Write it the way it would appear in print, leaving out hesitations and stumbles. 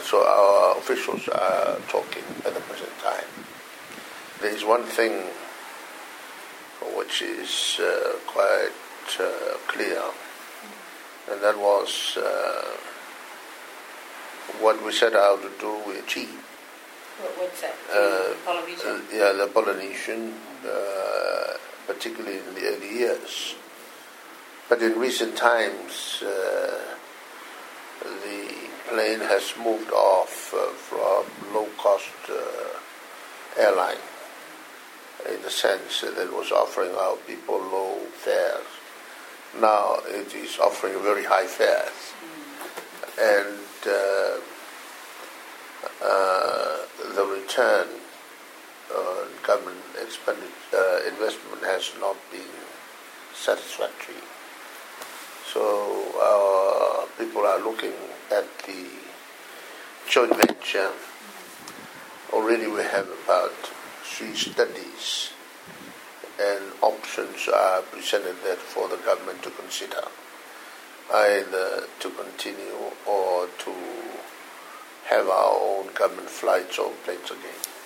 so our officials are talking at the present time. There is one thing which is quite clear, and that was what we set out to do, we achieved. What's that? Polynesian? Yeah, the Polynesian, particularly in the early years. But in recent times, the plane has moved off from low-cost airline, in the sense that it was offering our people low fares. Now it is offering very high fares. And the return on government investment has not been satisfactory. So our people are looking at the joint venture. Already we have about 3 studies, and options are presented there for the government to consider, either to continue or to have our own government flights or planes again.